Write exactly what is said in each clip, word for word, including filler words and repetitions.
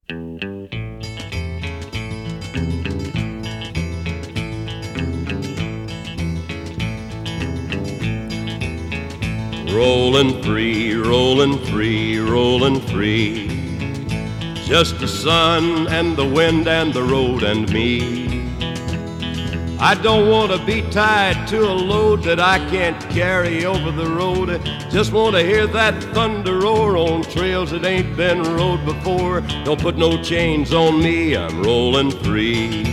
Rolling free, rolling free, rolling free. Just the sun and the wind and the road and me. I don't want to be tied to a load that I can't carry over the road. Just want to hear that thunder roar on trails that ain't been rode before. Don't put no chains on me, I'm rolling free.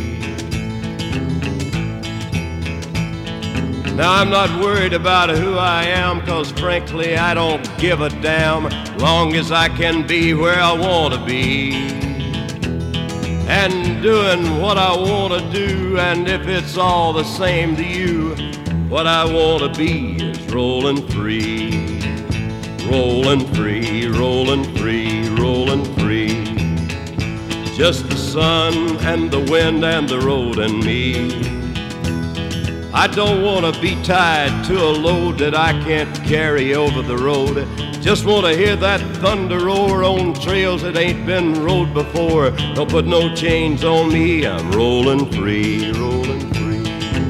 Now I'm not worried about who I am, 'cause frankly I don't give a damn, long as I can be where I want to be and doing what I want to do. And if it's all the same to you, what I want to be is rolling free. Rolling free, rolling free, rolling free. Just the sun and the wind and the road and me. I don't want to be tied to a load that I can't carry over the road. Just want to hear that thunder roar on trails that ain't been rode before. Don't put no chains on me, I'm rolling free, rolling free.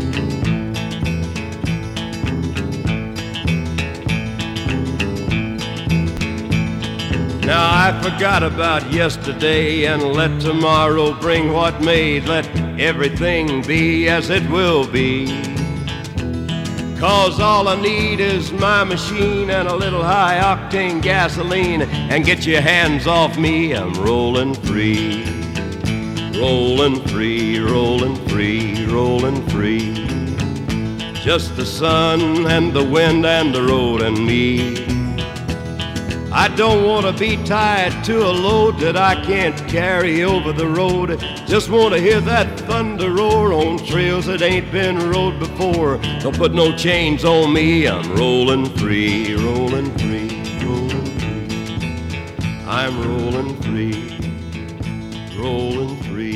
Now I forgot about yesterday and let tomorrow bring what may. Let everything be as it will be. 'Cause all I need is my machine and a little high-octane gasoline. And get your hands off me, I'm rolling free. Rolling free, rolling free, rolling free. Just the sun and the wind and the road and me. I don't want to be tied to a load that I can't carry over the road. Just want to hear that thunder roar on trails that ain't been rode before. Don't put no chains on me, I'm rolling free, rolling free, rolling free. I'm rolling free, rolling free.